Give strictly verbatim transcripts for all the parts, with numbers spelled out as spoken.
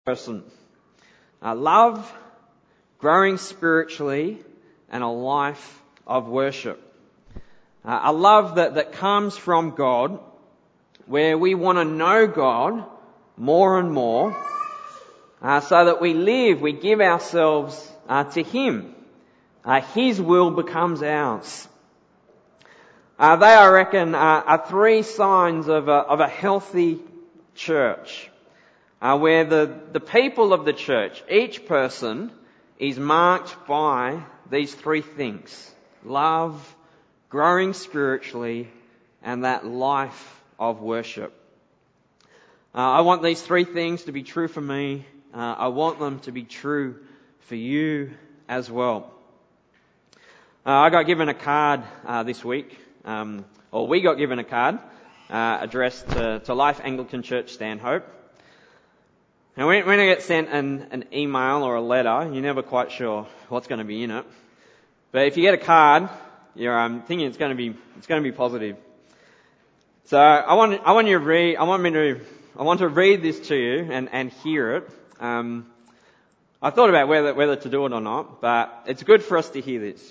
person. Uh, love, growing spiritually, and a life of worship. Uh, a love that, that comes from God, where we want to know God more and more, uh, so that we live, we give ourselves uh, to Him. Uh, His will becomes ours. Uh, they, I reckon, uh, are three signs of a, of a healthy church, uh, where the, the people of the church, each person, is marked by these three things: love, growing spiritually, and that life of worship. Uh, I want these three things to be true for me. Uh, I want them to be true for you as well. Uh, I got given a card uh, this week, um, or we got given a card uh, addressed to, to Life Anglican Church Stanhope. Now, when, when I get sent an, an email or a letter, you're never quite sure what's going to be in it. But if you get a card, you're um, thinking it's going to be it's going to be positive. So I want I want you to read. I want me to I want to read this to you and, and hear it. Um, I thought about whether whether to do it or not, but it's good for us to hear this.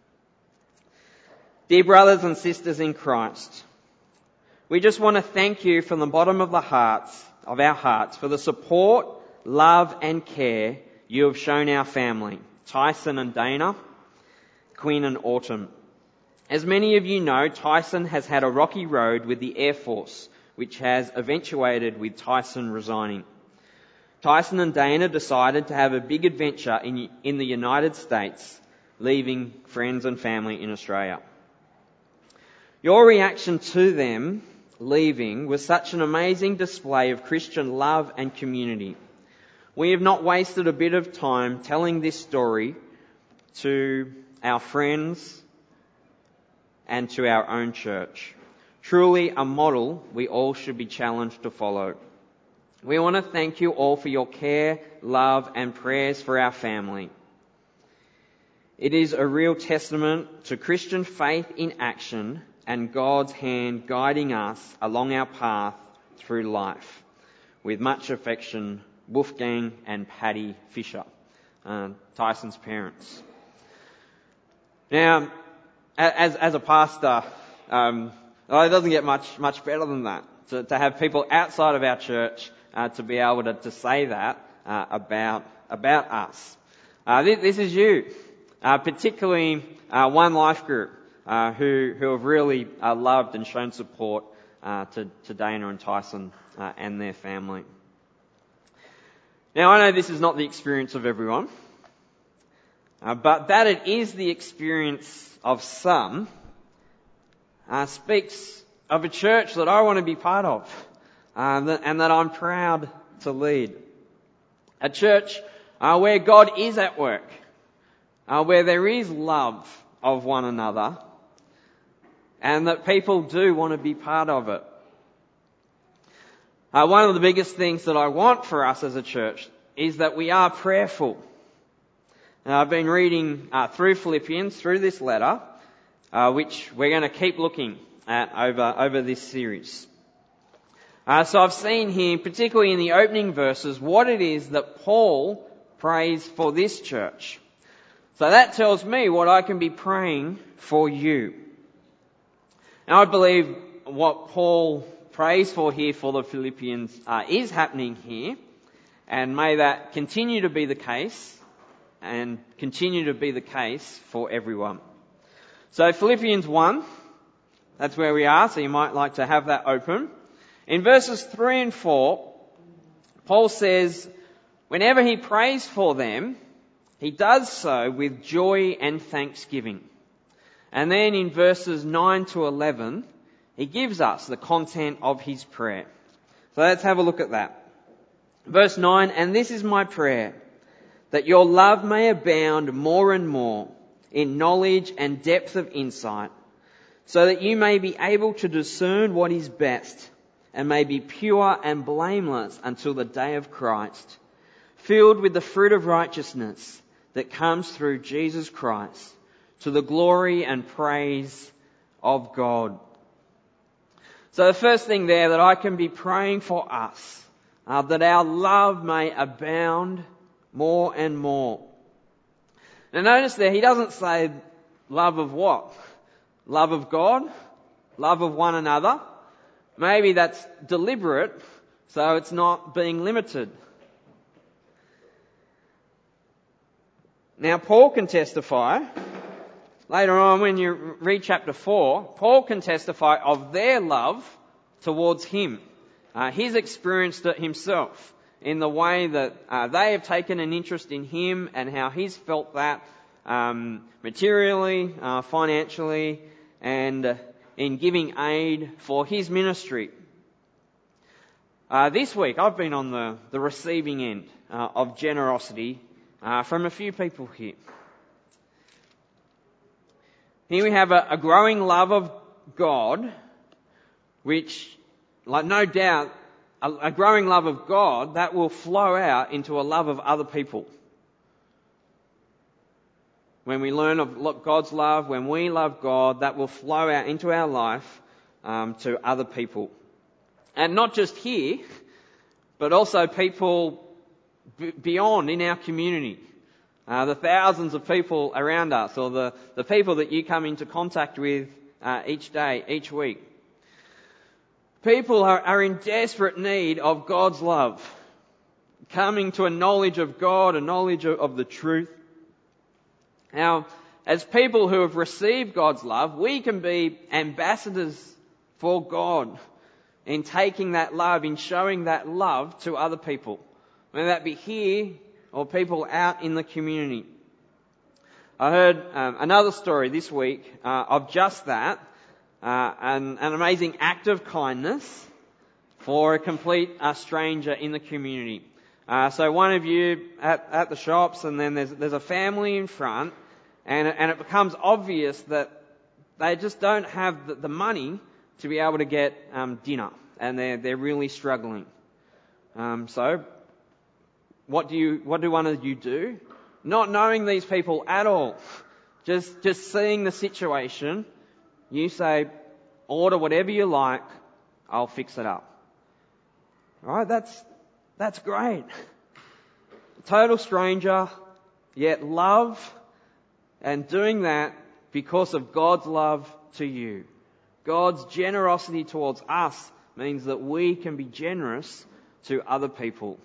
Dear brothers and sisters in Christ, we just want to thank you from the bottom of the hearts of our hearts for the support, love, and care you have shown our family, Tyson and Dana, Quinn and Autumn. As many of you know, Tyson has had a rocky road with the Air Force, which has eventuated with Tyson resigning. Tyson and Dana decided to have a big adventure in, in the United States, leaving friends and family in Australia. Your reaction to them leaving was such an amazing display of Christian love and community. We have not wasted a bit of time telling this story to our friends and to our own church. Truly a model we all should be challenged to follow. We want to thank you all for your care, love, and prayers for our family. It is a real testament to Christian faith in action and God's hand guiding us along our path through life. With much affection, Wolfgang and Paddy Fisher, uh, Tyson's parents. Now, as as a pastor, um, well, it doesn't get much much better than that. To, to have people outside of our church uh, to be able to, to say that uh, about about us. Uh, this, this is you, uh, particularly uh, One Life Group. Uh, who, who have really uh, loved and shown support uh, to, to Dana and Tyson uh, and their family. Now, I know this is not the experience of everyone, uh, but that it is the experience of some uh, speaks of a church that I want to be part of uh, that, and that I'm proud to lead. A church uh, where God is at work, uh, where there is love of one another, and that people do want to be part of it. Uh, one of the biggest things that I want for us as a church is that we are prayerful. Now, I've been reading uh, through Philippians, through this letter, uh, which we're going to keep looking at over, over this series. Uh, so I've seen here, particularly in the opening verses, what it is that Paul prays for this church. So that tells me what I can be praying for you. Now, I believe what Paul prays for here for the Philippians uh, is happening here, and may that continue to be the case, and continue to be the case for everyone. So Philippians one, that's where we are, so you might like to have that open. In verses three and four, Paul says, whenever he prays for them, he does so with joy and thanksgiving. And then in verses nine to eleven, he gives us the content of his prayer. So let's have a look at that. Verse nine, and this is my prayer, that your love may abound more and more in knowledge and depth of insight, so that you may be able to discern what is best, and may be pure and blameless until the day of Christ, filled with the fruit of righteousness that comes through Jesus Christ, to the glory and praise of God. So the first thing there that I can be praying for us uh, that our love may abound more and more. Now notice there, he doesn't say love of what? Love of God? Love of one another? Maybe that's deliberate, so it's not being limited. Now Paul can testify, later on when you read chapter four, Paul can testify of their love towards him. Uh, he's experienced it himself in the way that uh, they have taken an interest in him and how he's felt that um, materially, uh, financially, and uh, in giving aid for his ministry. Uh, this week I've been on the, the receiving end uh, of generosity uh, from a few people here. Here we have a, a growing love of God, which, like no doubt, a, a growing love of God that will flow out into a love of other people. When we learn of God's love, when we love God, that will flow out into our life um, to other people. And not just here, but also people b- beyond in our community. Uh, the thousands of people around us, or the, the people that you come into contact with uh, each day, each week. People are, are in desperate need of God's love. Coming to a knowledge of God, a knowledge of, of the truth. Now, as people who have received God's love, we can be ambassadors for God in taking that love, in showing that love to other people, whether that be here or people out in the community. I heard um, another story this week uh, of just that, uh, an, an amazing act of kindness for a complete uh, stranger in the community. Uh, so one of you at, at the shops, and then there's, there's a family in front, and, and it becomes obvious that they just don't have the, the money to be able to get um, dinner, and they're they're really struggling. Um, so, what do you what do one of you do? Not knowing these people at all, just just seeing the situation, you say, order whatever you like, I'll fix it up. All right, that's that's great. Total stranger, yet love, and doing that because of God's love to you. God's generosity towards us means that we can be generous to other people.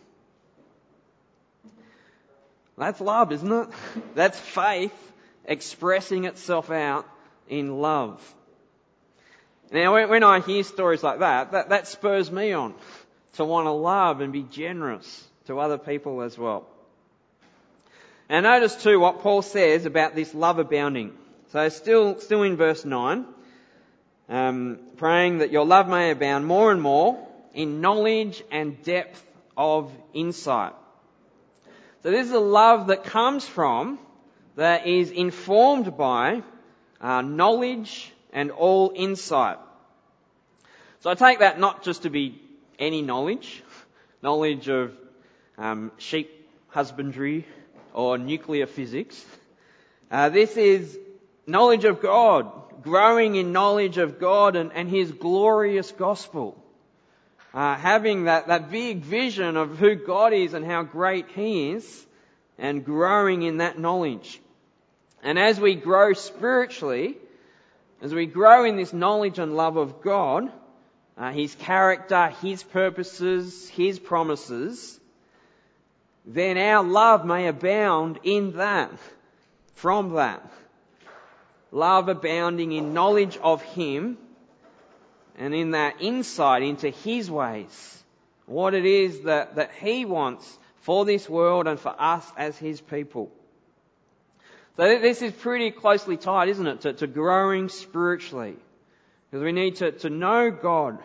That's love, isn't it? That's faith expressing itself out in love. Now, when I hear stories like that, that, that spurs me on to want to love and be generous to other people as well. And notice too what Paul says about this love abounding. So still, still in verse nine, um, praying that your love may abound more and more in knowledge and depth of insight. So this is a love that comes from, that is informed by uh, knowledge and all insight. So I take that not just to be any knowledge, knowledge of um, sheep husbandry or nuclear physics. Uh, this is knowledge of God, growing in knowledge of God and, and His glorious gospel. Uh, having that, that big vision of who God is and how great He is, and growing in that knowledge. And as we grow spiritually, as we grow in this knowledge and love of God, uh, His character, His purposes, His promises, then our love may abound in that, from that. Love abounding in knowledge of Him, and in that insight into His ways, what it is that, that He wants for this world and for us as His people. So this is pretty closely tied, isn't it, to, to growing spiritually. Because we need to, to know God,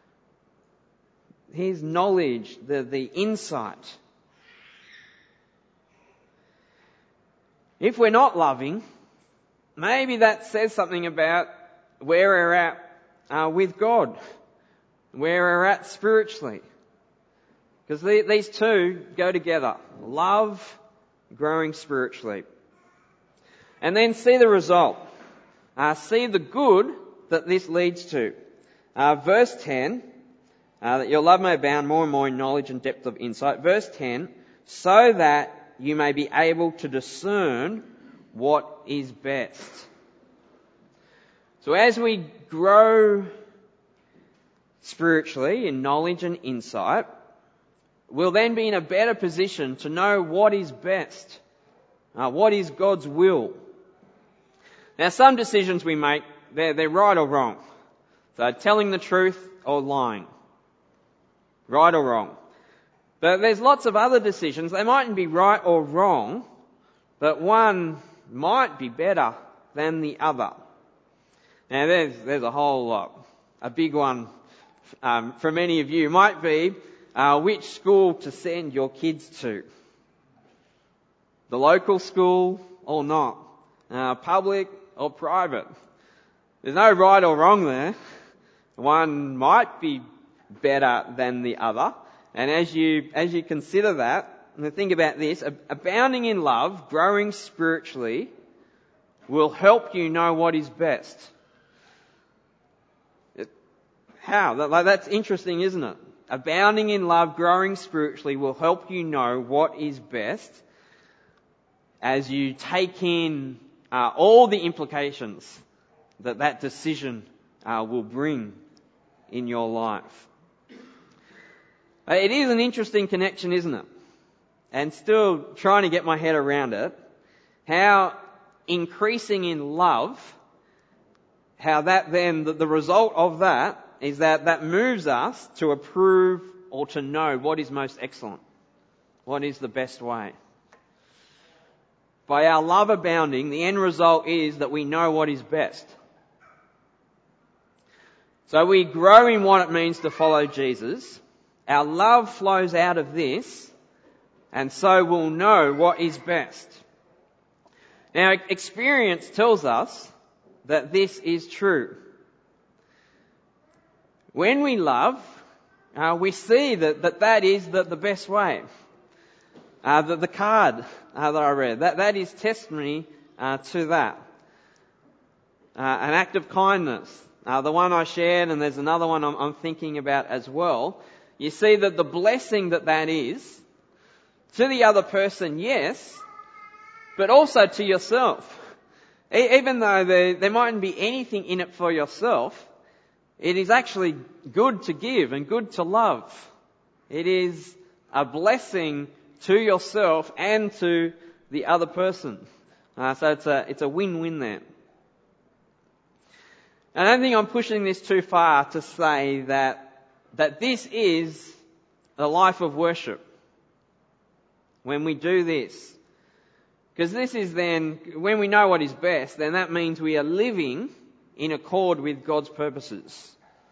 His knowledge, the, the insight. If we're not loving, maybe that says something about where we're at Uh, with God, where we're at spiritually. Because the, these two go together. Love, growing spiritually. And then see the result. Uh, see the good that this leads to. Uh, verse ten, uh, that your love may abound more and more in knowledge and depth of insight. Verse ten, so that you may be able to discern what is best. So as we grow spiritually in knowledge and insight, we'll then be in a better position to know what is best, uh, what is God's will. Now, some decisions we make, they're, they're right or wrong. So telling the truth or lying. Right or wrong. But there's lots of other decisions. They mightn't be right or wrong, but one might be better than the other. Now, there's, there's a whole lot. A big one um, for many of you might be uh, which school to send your kids to. The local school or not. Uh, public or private. There's no right or wrong there. One might be better than the other. And as you, as you consider that, and think about this, abounding in love, growing spiritually, will help you know what is best. How? That, that's interesting, isn't it? Abounding in love, growing spiritually will help you know what is best as you take in uh, all the implications that that decision uh, will bring in your life. It is an interesting connection, isn't it? And still trying to get my head around it. How increasing in love, how that then, the, the result of that is that that moves us to approve or to know what is most excellent. What is the best way. By our love abounding, the end result is that we know what is best. So we grow in what it means to follow Jesus. Our love flows out of this, and so we'll know what is best. Now, experience tells us that this is true. When we love, uh, we see that that, that is the, the best way. Uh, the, the card uh, that I read, that, that is testimony uh, to that. Uh, an act of kindness. Uh, the one I shared, and there's another one I'm, I'm thinking about as well. You see that the blessing that that is, to the other person, yes, but also to yourself. E- even though there, there mightn't be anything in it for yourself, it is actually good to give and good to love. It is a blessing to yourself and to the other person. Uh, so it's a, it's a win-win there. I don't think I'm pushing this too far to say that, that this is the life of worship. When we do this. Because this is then, when we know what is best, then that means we are living in accord with God's purposes.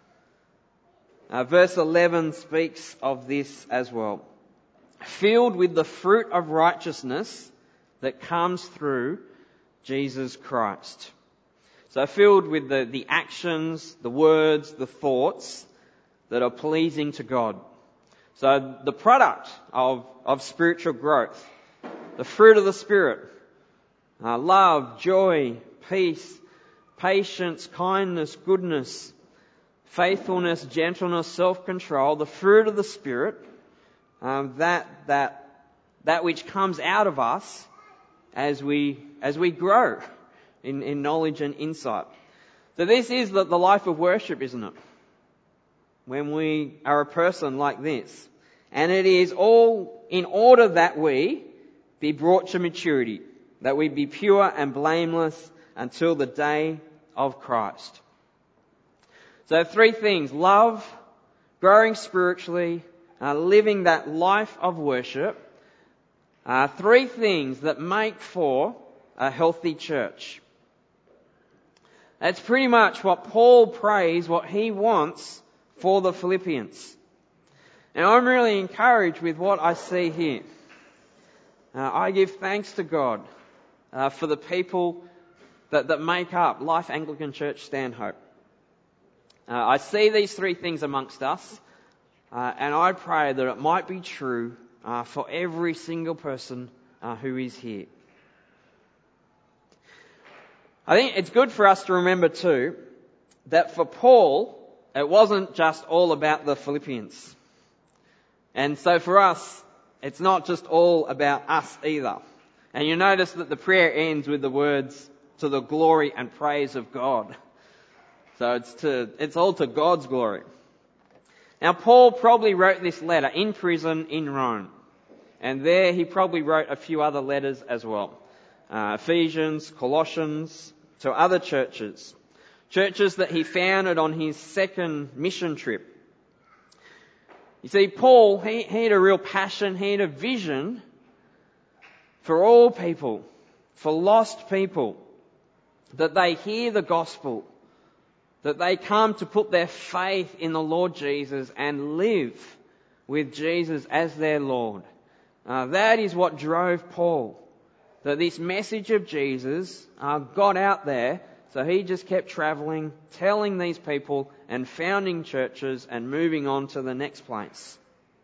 Uh, verse eleven speaks of this as well. Filled with the fruit of righteousness that comes through Jesus Christ. So filled with the, the actions, the words, the thoughts that are pleasing to God. So the product of, of spiritual growth, the fruit of the Spirit, uh, love, joy, peace, patience, kindness, goodness, faithfulness, gentleness, self-control, the fruit of the Spirit, um, that that that which comes out of us as we as we grow in, in knowledge and insight. So this is the, the life of worship, isn't it? When we are a person like this. And it is all in order that we be brought to maturity, that we be pure and blameless until the day of Christ. So three things: love, growing spiritually, uh, living that life of worship. Uh, three things that make for a healthy church. That's pretty much what Paul prays, what he wants for the Philippians. Now I'm really encouraged with what I see here. Uh, I give thanks to God uh, for the people that, that make up Life Anglican Church Stanhope. Uh, I see these three things amongst us, uh, and I pray that it might be true uh, for every single person uh, who is here. I think it's good for us to remember too that for Paul, it wasn't just all about the Philippians. And so for us, it's not just all about us either. And you notice that the prayer ends with the words, to the glory and praise of God. So it's to, it's all to God's glory. Now Paul probably wrote this letter in prison in Rome. And there he probably wrote a few other letters as well. Uh, Ephesians, Colossians, to other churches. Churches that he founded on his second mission trip. You see, Paul, he, he had a real passion, he had a vision for all people, for lost people, that they hear the gospel, that they come to put their faith in the Lord Jesus and live with Jesus as their Lord. Uh, that is what drove Paul, that this message of Jesus uh, got out there, so he just kept travelling, telling these people and founding churches and moving on to the next place.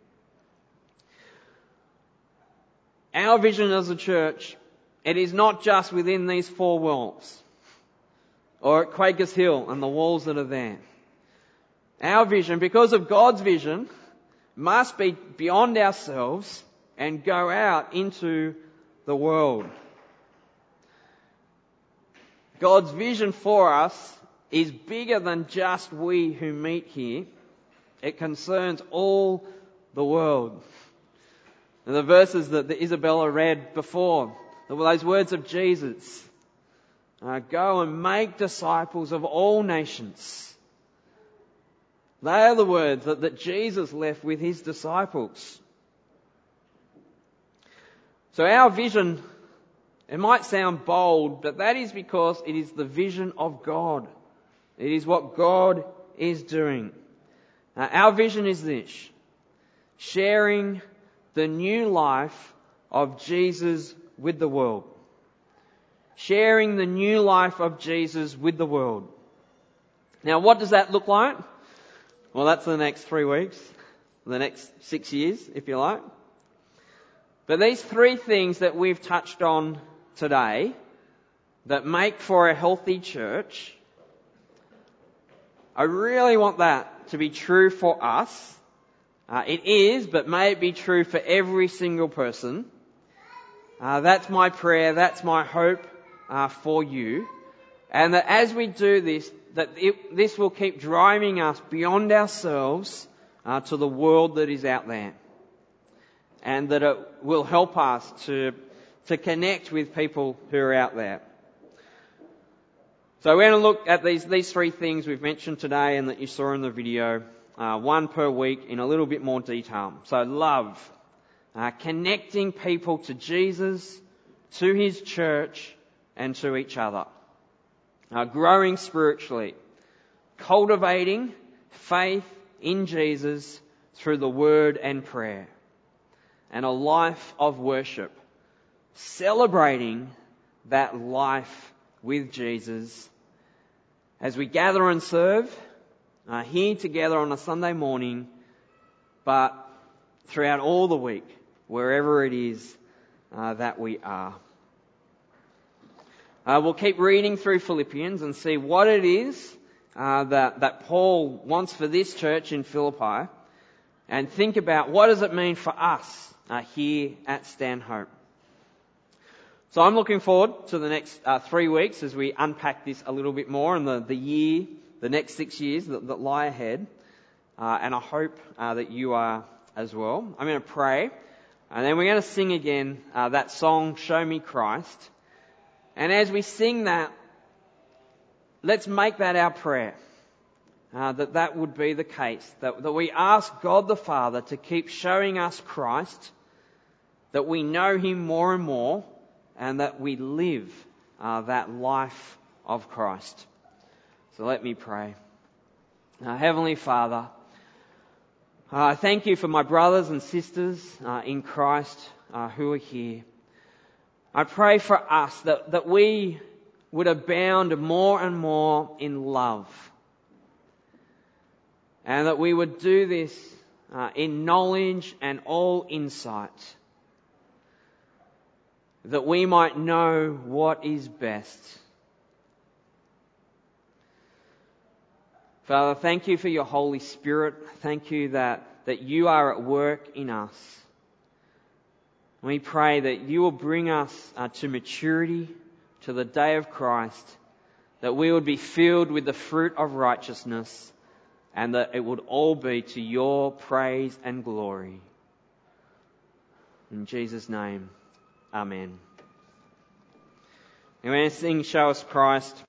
Our vision as a church, it is not just within these four walls or at Quakers Hill and the walls that are there. Our vision, because of God's vision, must be beyond ourselves and go out into the world. God's vision for us is bigger than just we who meet here. It concerns all the world. And the verses that Isabella read before, those words of Jesus, uh, go and make disciples of all nations. They are the words that, that Jesus left with his disciples. So our vision, it might sound bold, but that is because it is the vision of God. It is what God is doing. Uh, our vision is this: sharing the new life of Jesus with the world. Sharing the new life of Jesus with the world. Now, what does that look like? Well, that's the next three weeks, the next six years, if you like. But these three things that we've touched on today that make for a healthy church, I really want that to be true for us. Uh, it is, but may it be true for every single person. Uh, that's my prayer, that's my hope uh, for you. And that as we do this, that it, this will keep driving us beyond ourselves uh, to the world that is out there. And that it will help us to, to connect with people who are out there. So we're going to look at these, these three things we've mentioned today and that you saw in the video, uh, one per week in a little bit more detail. So love, uh, connecting people to Jesus, to his church, and to each other. Uh, growing spiritually, cultivating faith in Jesus through the word and prayer. And a life of worship, celebrating that life with Jesus as we gather and serve uh, here together on a Sunday morning, but throughout all the week, wherever it is uh, that we are. Uh, we'll keep reading through Philippians and see what it is uh, that, that Paul wants for this church in Philippi, and think about what does it mean for us Uh, here at Stanhope. So I'm looking forward to the next uh, three weeks as we unpack this a little bit more and the, the year, the next six years that, that lie ahead. Uh, and I hope uh, that you are as well. I'm going to pray, and then we're going to sing again uh, that song, Show Me Christ. And as we sing that, let's make that our prayer. Uh, that that would be the case. That, that we ask God the Father to keep showing us Christ, that we know him more and more, and that we live uh, that life of Christ. So let me pray. Uh, Heavenly Father, I uh, thank you for my brothers and sisters uh, in Christ uh, who are here. I pray for us that, that we would abound more and more in love. And that we would do this uh, in knowledge and all insight. That we might know what is best. Father, thank you for your Holy Spirit. Thank you that, that you are at work in us. We pray that you will bring us uh, to maturity, to the day of Christ, that we would be filled with the fruit of righteousness, and that it would all be to your praise and glory. In Jesus' name, amen. And when we sing Show Us Christ,